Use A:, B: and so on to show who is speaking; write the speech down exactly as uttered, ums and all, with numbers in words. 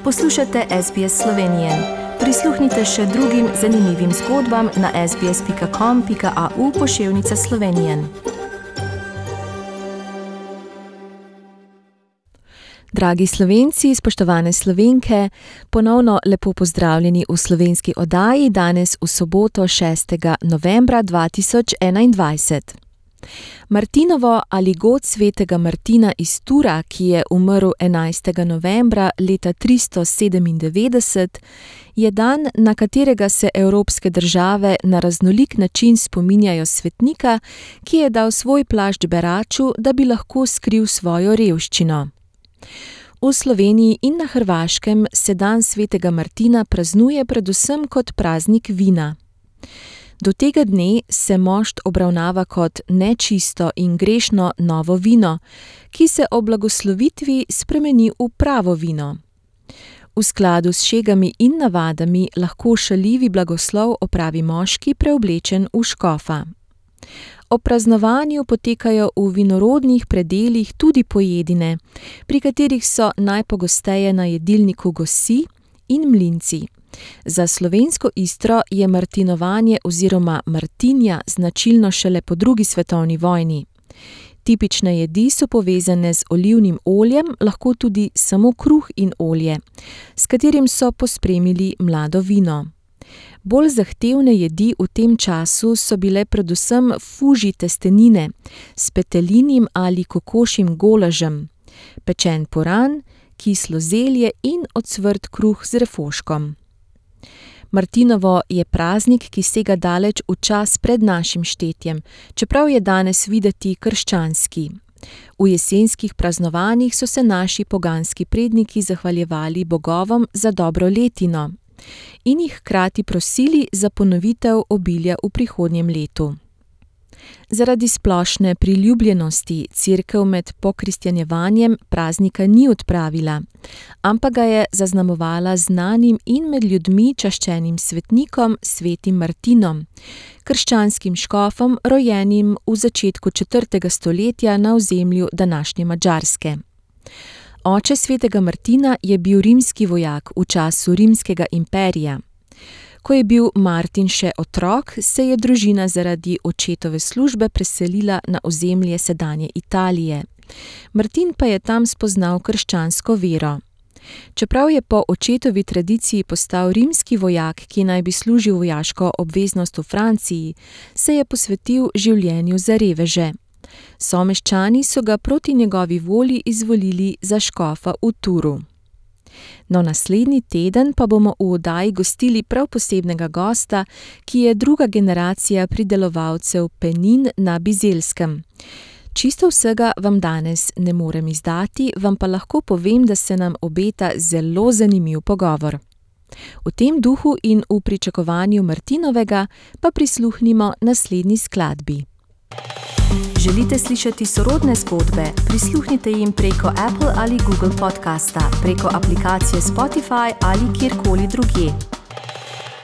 A: Poslušate S B S Slovenije. Prisluhnite še drugim zanimivim zgodbam na sbs pika com pika au pošiljka Slovenije. Dragi Slovenci, spoštovane Slovenke, ponovno lepo pozdravljeni v slovenski oddaji danes v soboto šestega novembra dva tisoč enaindvajset. Martinovo ali god svetega Martina iz Tura, ki je umrl enajstega novembra leta tristo sedemindevetdeset, je dan, na katerega se evropske države na raznolik način spominjajo svetnika, ki je dal svoj plašč beraču, da bi lahko skril svojo revščino. V Sloveniji in na Hrvaškem se dan svetega Martina praznuje predvsem kot praznik vina. Do tega dne se mošt obravnava kot nečisto in grešno novo vino, ki se ob blagoslovitvi spremeni v pravo vino. V skladu s šegami in navadami lahko šaljivi blagoslov opravi moški preoblečen v škofa. Ob praznovanju potekajo v vinorodnih predelih tudi pojedine, pri katerih so najpogosteje na jedilniku gosi in mlinci. Za slovensko Istro je martinovanje oziroma martinja značilno šele po drugi svetovni vojni. Tipične jedi so povezane z olivnim oljem, lahko tudi samo kruh in olje, s katerim so pospremili mlado vino. Bolj zahtevne jedi v tem času so bile predvsem fuži testenine s petelinim ali kokošjim golažem, pečen puran, kislo zelje in ocvrt kruh z refoškom. Martinovo je praznik, ki sega daleč v čas pred našim štetjem, čeprav je danes videti krščanski. V jesenskih praznovanjih so se naši poganski predniki zahvaljevali bogovom za dobro letino in jih hkrati prosili za ponovitev obilja v prihodnjem letu. Zaradi splošne priljubljenosti Cerkev med pokristjanjevanjem praznika ni odpravila, ampak ga je zaznamovala znanim in med ljudmi čaščenim svetnikom svetim Martinom, krščanskim škofom, rojenim v začetku četrtega stoletja na ozemlju današnje Madžarske. Oče svetega Martina je bil rimski vojak v času rimskega imperija. Ko je bil Martin še otrok, se je družina zaradi očetove službe preselila na ozemlje sedanje Italije. Martin pa je tam spoznal krščansko vero. Čeprav je po očetovi tradiciji postal rimski vojak, ki naj bi služil vojaško obveznost v Franciji, se je posvetil življenju za reveže. Someščani so ga proti njegovi volji izvolili za škofa v Turu. No, naslednji teden pa bomo v oddaji gostili prav posebnega gosta, ki je druga generacija pridelovalcev penin na Bizelskem. Čisto vsega vam danes ne morem izdati, vam pa lahko povem, da se nam obeta zelo zanimiv pogovor. V tem duhu in v pričakovanju Martinovega pa prisluhnimo naslednji skladbi. Želite slišati sorodne zgodbe? Prisluhnite jim preko Apple ali Google podcasta, preko aplikacije Spotify ali kjerkoli drugje.